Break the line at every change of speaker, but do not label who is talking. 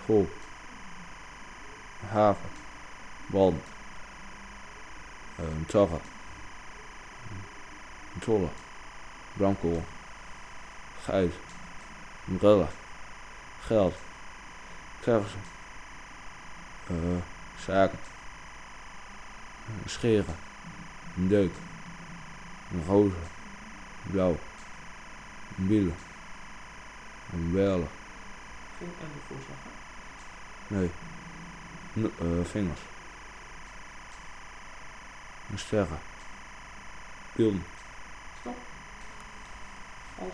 school, haven, bal, torren, tollen, blanco, geit, brillen, geld, kersen, zaken, scheren, een deuk, een roze, blauw, een bielen, een bellen.
Geen en de voorslagen?
Nee, vingers, een sterren, pielen.